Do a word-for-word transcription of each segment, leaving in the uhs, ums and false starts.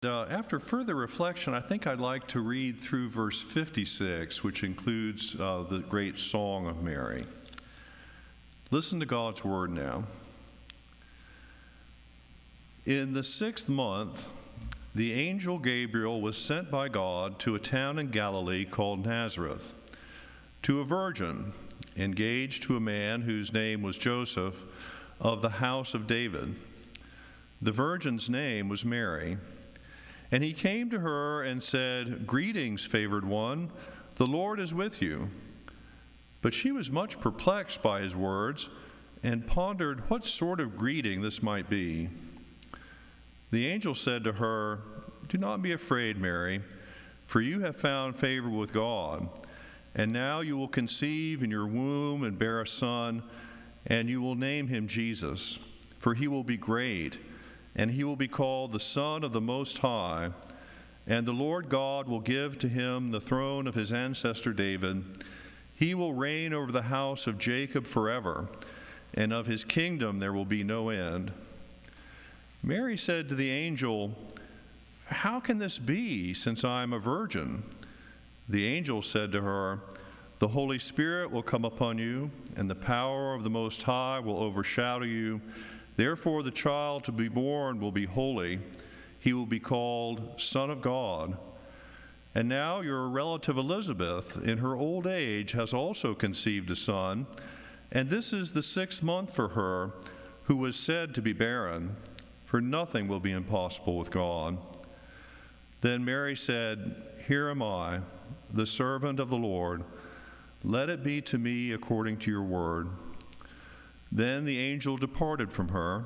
Uh, after further reflection, I think I'd like to read through verse fifty-six, which includes uh, the great Song of Mary. Listen to God's word now. In the sixth month, the angel Gabriel was sent by God to a town in Galilee called Nazareth, to a virgin engaged to a man whose name was Joseph, of the house of David. The virgin's name was Mary. And he came to her and said, "Greetings, favored one, the Lord is with you." But she was much perplexed by his words and pondered what sort of greeting this might be. The angel said to her, "Do not be afraid, Mary, for you have found favor with God. And now you will conceive in your womb and bear a son, and you will name him Jesus, for he will be great, and he will be called the Son of the Most High. And the Lord God will give to him the throne of his ancestor David. He will reign over the house of Jacob forever, and of his kingdom there will be no end." Mary said to the angel, "How can this be, since I am a virgin?" The angel said to her, "The Holy Spirit will come upon you, and the power of the Most High will overshadow you. Therefore, the child to be born will be holy. He will be called Son of God. And now your relative Elizabeth, in her old age, has also conceived a son, and this is the sixth month for her, who was said to be barren, for nothing will be impossible with God." Then Mary said, "Here am I, the servant of the Lord. Let it be to me according to your word." Then the angel departed from her.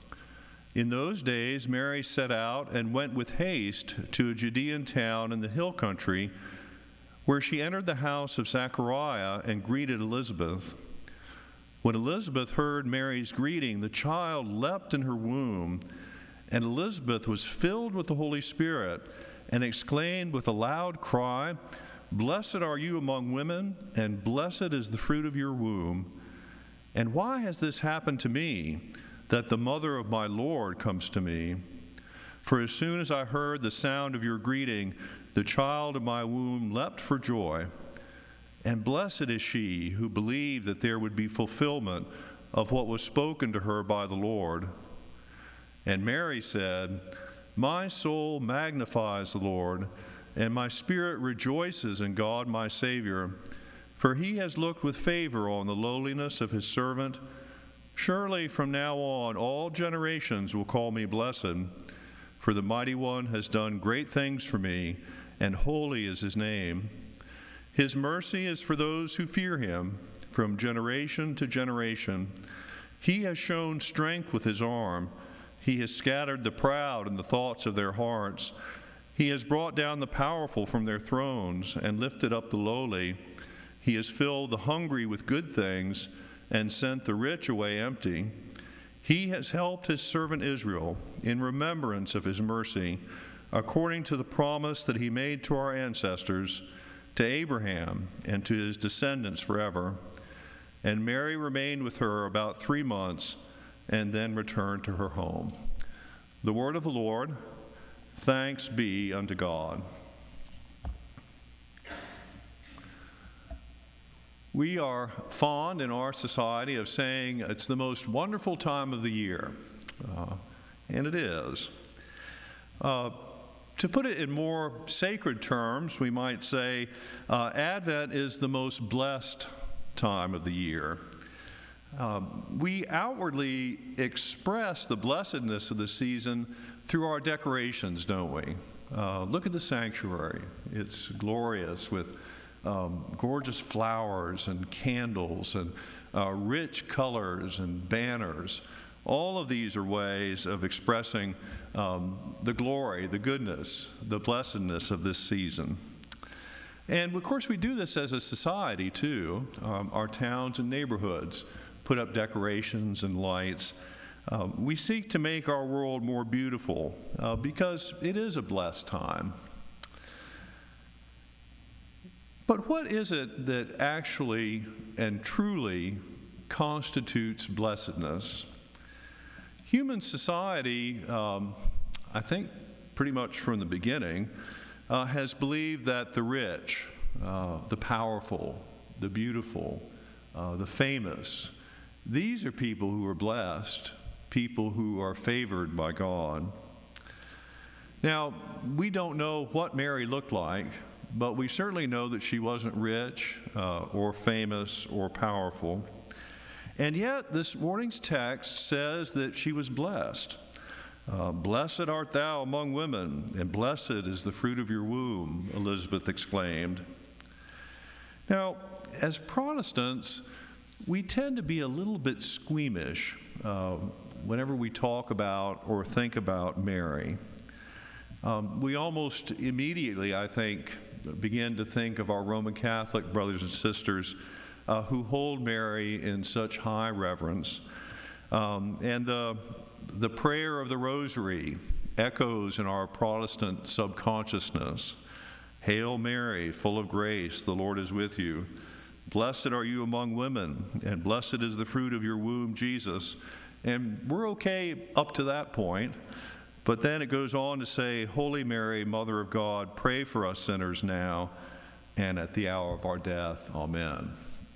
In those days Mary set out and went with haste to a Judean town in the hill country, where she entered the house of Zechariah and greeted Elizabeth. When Elizabeth heard Mary's greeting, the child leapt in her womb, and Elizabeth was filled with the Holy Spirit and exclaimed with a loud cry, "Blessed are you among women, and blessed is the fruit of your womb. And why has this happened to me, that the mother of my Lord comes to me? For as soon as I heard the sound of your greeting, the child of my womb leapt for joy. And blessed is she who believed that there would be fulfillment of what was spoken to her by the Lord." And Mary said, "My soul magnifies the Lord, and my spirit rejoices in God my Savior, for he has looked with favor on the lowliness of his servant. Surely from now on all generations will call me blessed, for the Mighty One has done great things for me, and holy is his name. His mercy is for those who fear him, from generation to generation. He has shown strength with his arm. He has scattered the proud in the thoughts of their hearts. He has brought down the powerful from their thrones and lifted up the lowly. He has filled the hungry with good things and sent the rich away empty. He has helped his servant Israel in remembrance of his mercy, according to the promise that he made to our ancestors, to Abraham and to his descendants forever." And Mary remained with her about three months and then returned to her home. The word of the Lord. Thanks be unto God. We are fond in our society of saying it's the most wonderful time of the year, uh, and it is. Uh, to put it in more sacred terms, we might say uh, Advent is the most blessed time of the year. Um, we outwardly express the blessedness of the season through our decorations, don't we? Uh, look at the sanctuary. It's glorious with um, gorgeous flowers and candles and uh, rich colors and banners. All of these are ways of expressing um, the glory, the goodness, the blessedness of this season. And of course we do this as a society too. Um, our towns and neighborhoods put up decorations and lights. Uh, we seek to make our world more beautiful uh, because it is a blessed time. But what is it that actually and truly constitutes blessedness? Human society, um, I think, pretty much from the beginning, uh, has believed that the rich, uh, the powerful, the beautiful, uh, the famous, these are people who are blessed, people who are favored by God. Now, we don't know what Mary looked like, but we certainly know that she wasn't rich uh, or famous or powerful. And yet, this morning's text says that she was blessed. Uh, Blessed art thou among women, and blessed is the fruit of your womb, Elizabeth exclaimed. Now, as Protestants, we tend to be a little bit squeamish uh, whenever we talk about or think about Mary. Um, we almost immediately, I think, begin to think of our Roman Catholic brothers and sisters uh, who hold Mary in such high reverence. Um, and the, the prayer of the Rosary echoes in our Protestant subconsciousness. Hail Mary, full of grace, the Lord is with you. Blessed are you among women, and blessed is the fruit of your womb, Jesus. And we're okay up to that point. But then it goes on to say, Holy Mary, Mother of God, pray for us sinners now and at the hour of our death. Amen.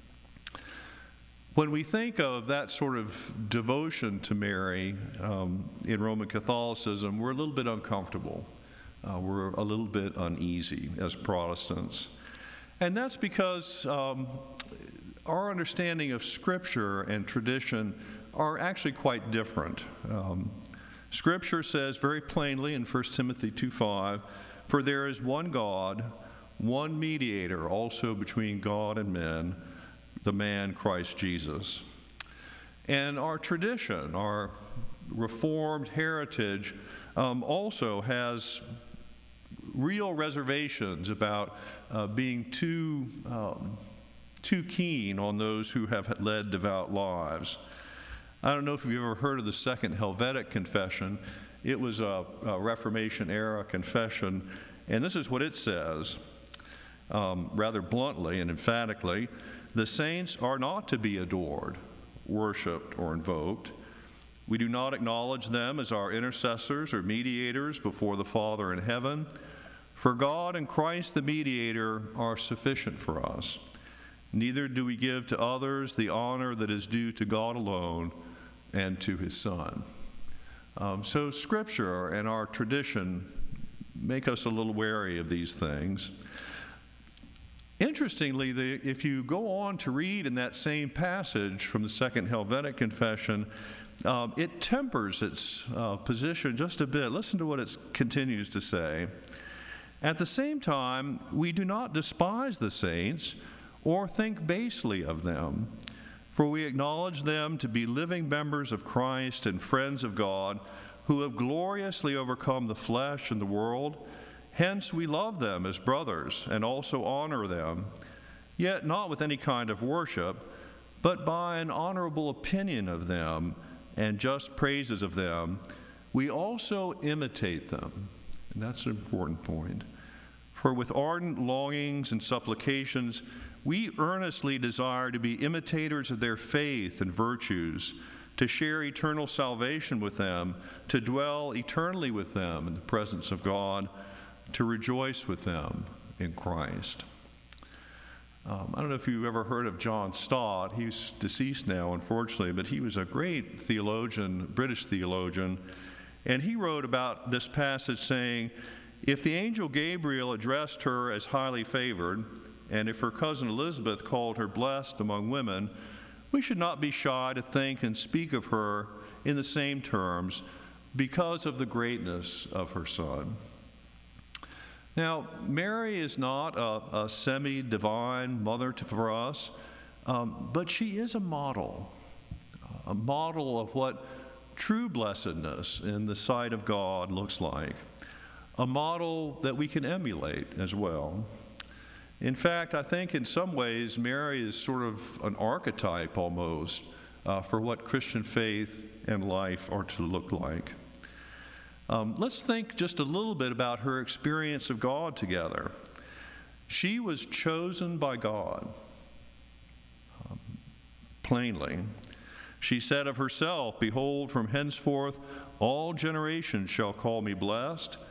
When we think of that sort of devotion to Mary um, in Roman Catholicism, we're a little bit uncomfortable. Uh, we're a little bit uneasy as Protestants. And that's because um, our understanding of Scripture and tradition are actually quite different. Um, Scripture says very plainly in First Timothy two five, for there is one God, one mediator also between God and men, the man Christ Jesus. And our tradition, our Reformed heritage, um, also has real reservations about uh, being too, um, too keen on those who have led devout lives. I don't know if you've ever heard of the Second Helvetic Confession. It was a, a Reformation-era confession, and this is what it says, um, rather bluntly and emphatically. The saints are not to be adored, worshiped, or invoked. We do not acknowledge them as our intercessors or mediators before the Father in heaven, for God and Christ the mediator are sufficient for us. Neither do we give to others the honor that is due to God alone and to his Son. Um, so Scripture and our tradition make us a little wary of these things. Interestingly, the, if you go on to read in that same passage from the Second Helvetic Confession, um, it tempers its uh, position just a bit. Listen to what it continues to say. At the same time, we do not despise the saints or think basely of them, for we acknowledge them to be living members of Christ and friends of God who have gloriously overcome the flesh and the world. Hence we love them as brothers and also honor them, yet not with any kind of worship, but by an honorable opinion of them and just praises of them. We also imitate them. And that's an important point. For with ardent longings and supplications, we earnestly desire to be imitators of their faith and virtues, to share eternal salvation with them, to dwell eternally with them in the presence of God, to rejoice with them in Christ. Um, I don't know if you've ever heard of John Stott. He's deceased now, unfortunately, but he was a great theologian, British theologian, and he wrote about this passage saying, if the angel Gabriel addressed her as highly favored, and if her cousin Elizabeth called her blessed among women, we should not be shy to think and speak of her in the same terms because of the greatness of her Son. Now, Mary is not a, a semi-divine mother to, for us, um, but she is a model, a model of what true blessedness in the sight of God looks like, a model that we can emulate as well. In fact, I think in some ways Mary is sort of an archetype almost uh, for what Christian faith and life are to look like. Um, let's think just a little bit about her experience of God together. She was chosen by God, um, plainly. She said of herself, behold, from henceforth all generations shall call me blessed.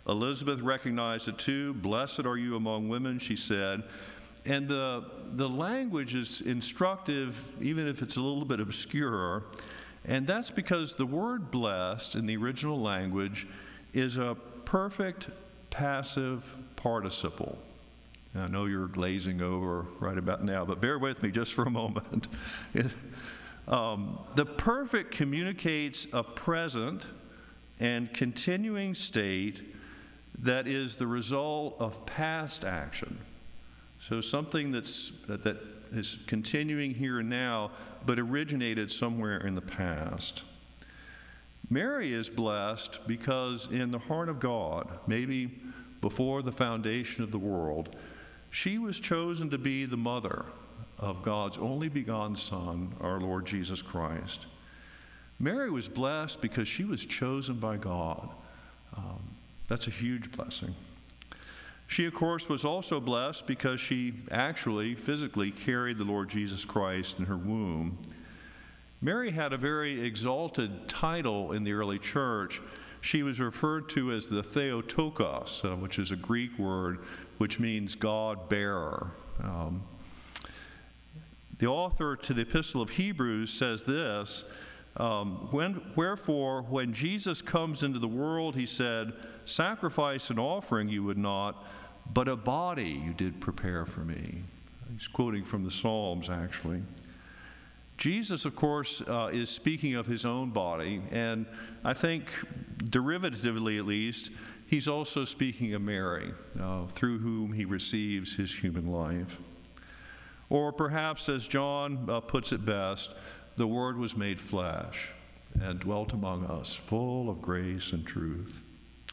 Elizabeth recognized it too. Blessed are you among women, she said. And the, the language is instructive, even if it's a little bit obscure. And that's because the word blessed in the original language is a perfect passive participle. I know you're glazing over right about now, but bear with me just for a moment. um, the perfect communicates a present and continuing state that is the result of past action. So something that's that, that is continuing here and now, but originated somewhere in the past. Mary is blessed because in the heart of God, maybe before the foundation of the world, she was chosen to be the mother of God's only begotten Son, our Lord Jesus Christ. Mary was blessed because she was chosen by God. Um, that's a huge blessing. She, of course, was also blessed because she actually, physically carried the Lord Jesus Christ in her womb. Mary had a very exalted title in the early church. She was referred to as the Theotokos, uh, which is a Greek word which means God-bearer. Um, the author to the Epistle of Hebrews says this, um, when, wherefore, when Jesus comes into the world, he said, sacrifice and offering you would not, but a body you did prepare for me. He's quoting from the Psalms, actually. Jesus, of course, uh, is speaking of his own body, and I think, derivatively at least, he's also speaking of Mary, uh, through whom he receives his human life. Or perhaps, as John uh, puts it best, the Word was made flesh and dwelt among us, full of grace and truth.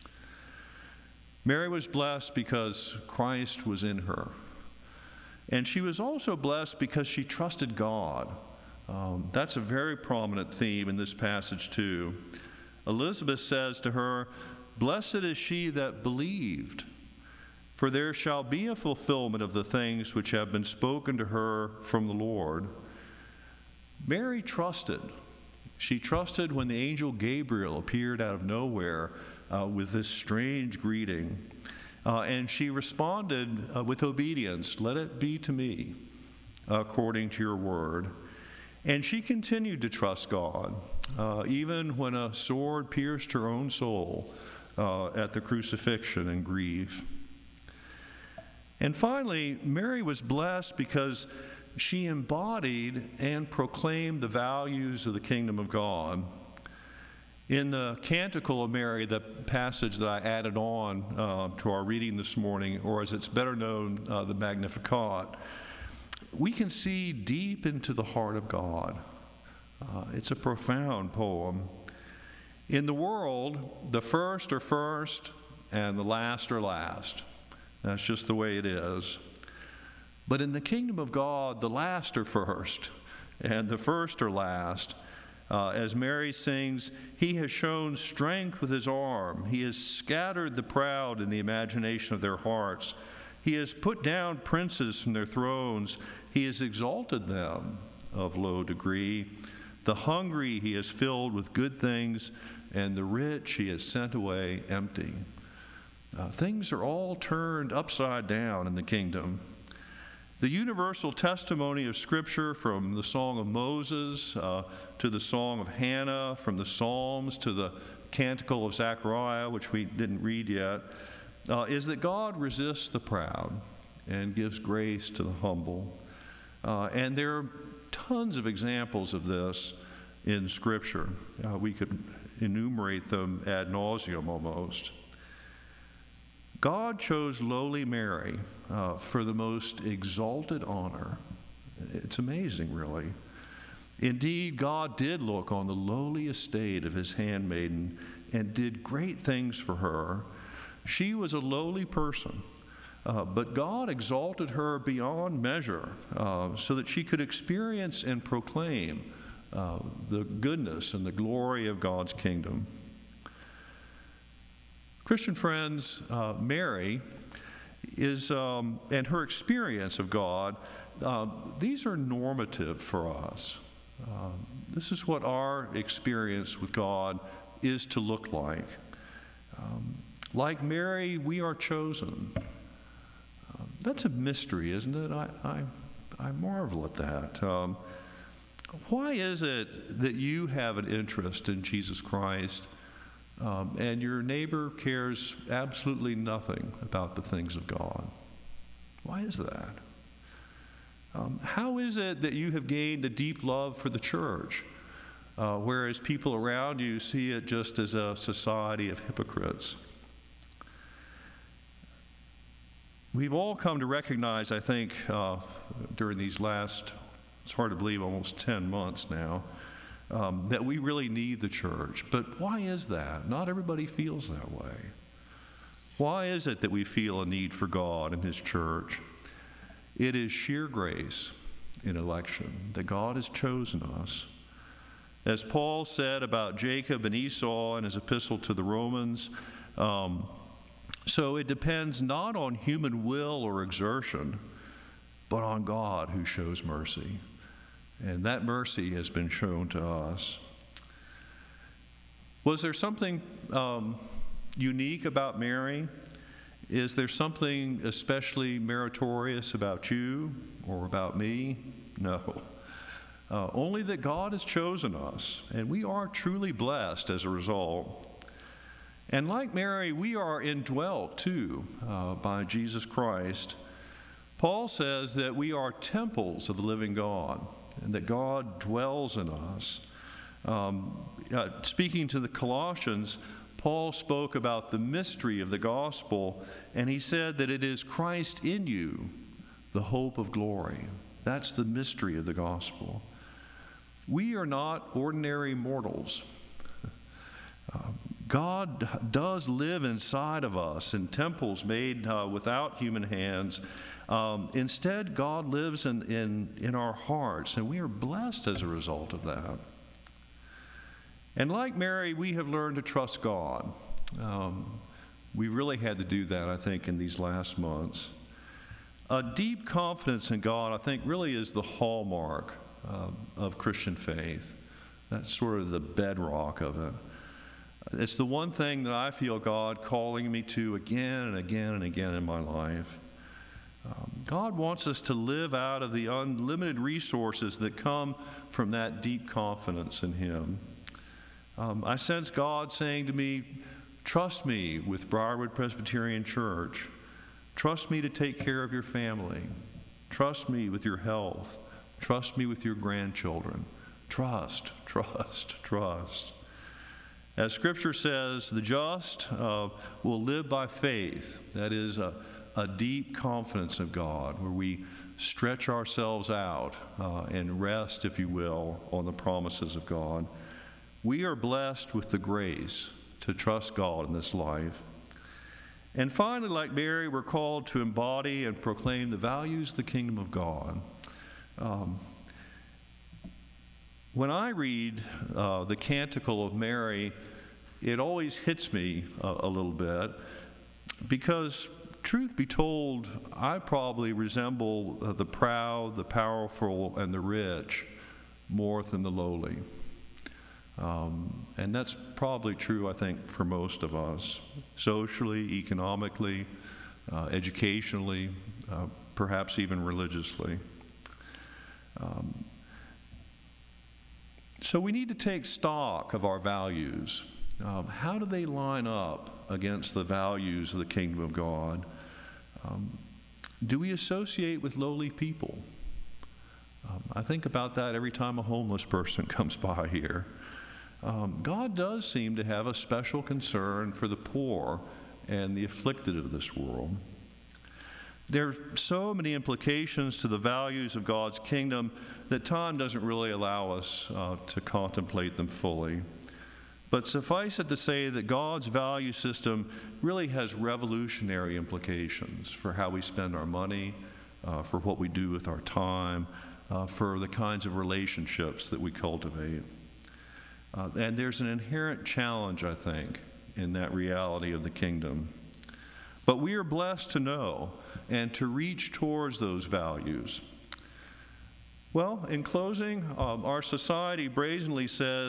Mary was blessed because Christ was in her. And she was also blessed because she trusted God. Um, that's a very prominent theme in this passage too. Elizabeth says to her, blessed is she that believed, for there shall be a fulfillment of the things which have been spoken to her from the Lord. Mary trusted. She trusted when the angel Gabriel appeared out of nowhere uh, with this strange greeting. Uh, and she responded uh, with obedience, let it be to me according to your word. And she continued to trust God, uh, even when a sword pierced her own soul uh, at the crucifixion and grief. And finally, Mary was blessed because she embodied and proclaimed the values of the kingdom of God. In the Canticle of Mary, the passage that I added on uh, to our reading this morning, or as it's better known, uh, the Magnificat, we can see deep into the heart of God. Uh, it's a profound poem. In the world, the first are first and the last are last. That's just the way it is. But in the kingdom of God, the last are first and the first are last. Uh, as Mary sings, he has shown strength with his arm. He has scattered the proud in the imagination of their hearts. He has put down princes from their thrones. He has exalted them of low degree. The hungry he has filled with good things, and the rich he has sent away empty. Uh, things are all turned upside down in the kingdom. The universal testimony of Scripture, from the Song of Moses uh, to the Song of Hannah, from the Psalms to the Canticle of Zechariah, which we didn't read yet, uh, is that God resists the proud and gives grace to the humble. Uh, and there are tons of examples of this in Scripture. Uh, we could enumerate them ad nauseum almost. God chose lowly Mary uh, for the most exalted honor. It's amazing, really. Indeed, God did look on the lowly estate of his handmaiden and did great things for her. She was a lowly person, uh, but God exalted her beyond measure uh, so that she could experience and proclaim uh, the goodness and the glory of God's kingdom. Christian friends, uh, Mary is, um, and her experience of God, uh, these are normative for us. Uh, this is what our experience with God is to look like. Um, Like Mary, we are chosen. Um, that's a mystery, isn't it? I, I, I marvel at that. Um, why is it that you have an interest in Jesus Christ um, and your neighbor cares absolutely nothing about the things of God? Why is that? Um, how is it that you have gained a deep love for the church, uh, whereas people around you see it just as a society of hypocrites? We've all come to recognize, I think, uh, during these last, it's hard to believe, almost ten months now, um, that we really need the church. But why is that? Not everybody feels that way. Why is it that we feel a need for God and His church? It is sheer grace in election that God has chosen us. As Paul said about Jacob and Esau in his epistle to the Romans, um, so it depends not on human will or exertion, but on God who shows mercy. And that mercy has been shown to us. Was there something um, unique about Mary? Is there something especially meritorious about you or about me? No. Uh, only that God has chosen us, and we are truly blessed as a result. And like Mary, we are indwelt too uh, by Jesus Christ. Paul says that we are temples of the living God, and that God dwells in us. Um, uh, speaking to the Colossians, Paul spoke about the mystery of the gospel, and he said that it is Christ in you, the hope of glory. That's the mystery of the gospel. We are not ordinary mortals. Uh, God does live inside of us in temples made uh, without human hands. Um, instead, God lives in, in, in our hearts, and we are blessed as a result of that. And like Mary, we have learned to trust God. Um, we really had to do that, I think, in these last months. A deep confidence in God, I think, really is the hallmark uh, of Christian faith. That's sort of the bedrock of it. It's the one thing that I feel God calling me to again and again and again in my life. Um, God wants us to live out of the unlimited resources that come from that deep confidence in Him. Um, I sense God saying to me, trust me with Briarwood Presbyterian Church. Trust me to take care of your family. Trust me with your health. Trust me with your grandchildren. Trust, trust, trust. As Scripture says, the just uh, will live by faith. That is a, a deep confidence of God, where we stretch ourselves out uh, and rest, if you will, on the promises of God. We are blessed with the grace to trust God in this life. And finally, like Mary, we're called to embody and proclaim the values of the kingdom of God. Um, when I read uh, the Canticle of Mary, it always hits me a, a little bit, because truth be told, I probably resemble uh, the proud, the powerful, and the rich more than the lowly. Um, and that's probably true, I think, for most of us, socially, economically, uh, educationally, uh, perhaps even religiously. Um, so we need to take stock of our values. Um, how do they line up against the values of the kingdom of God? Um, do we associate with lowly people? Um, I think about that every time a homeless person comes by here. Um, God does seem to have a special concern for the poor and the afflicted of this world. There are so many implications to the values of God's kingdom that time doesn't really allow us uh, to contemplate them fully. But suffice it to say that God's value system really has revolutionary implications for how we spend our money, uh, for what we do with our time, uh, for the kinds of relationships that we cultivate. Uh, and there's an inherent challenge, I think, in that reality of the kingdom. But we are blessed to know and to reach towards those values. Well, in closing, um, our society brazenly says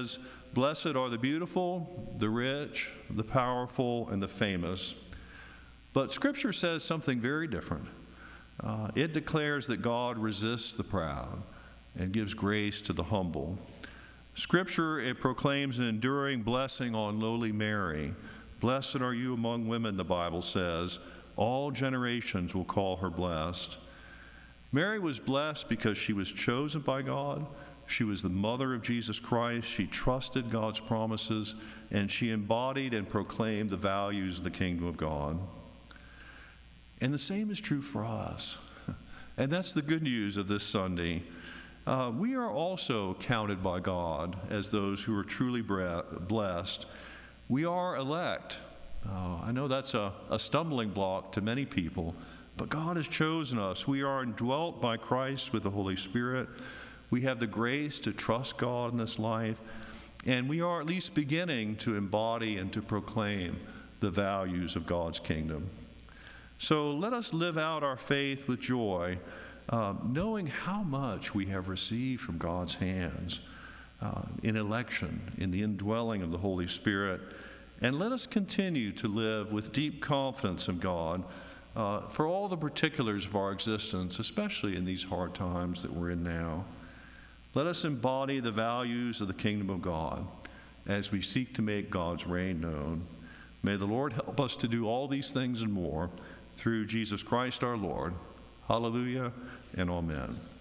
Blessed are the beautiful, the rich, the powerful, and the famous. But Scripture says something very different. Uh, it declares that God resists the proud and gives grace to the humble. Scripture, it proclaims an enduring blessing on lowly Mary. Blessed are you among women, the Bible says. All generations will call her blessed. Mary was blessed because she was chosen by God. She was the mother of Jesus Christ. She trusted God's promises, and she embodied and proclaimed the values of the kingdom of God. And the same is true for us. And that's the good news of this Sunday. Uh, we are also counted by God as those who are truly bre- blessed. We are elect. Uh, I know that's a, a stumbling block to many people, but God has chosen us. We are indwelt by Christ with the Holy Spirit. We have the grace to trust God in this life, and we are at least beginning to embody and to proclaim the values of God's kingdom. So let us live out our faith with joy, uh, knowing how much we have received from God's hands uh, in election, in the indwelling of the Holy Spirit. And let us continue to live with deep confidence in God uh, for all the particulars of our existence, especially in these hard times that we're in now. Let us embody the values of the kingdom of God as we seek to make God's reign known. May the Lord help us to do all these things and more through Jesus Christ our Lord. Hallelujah and amen.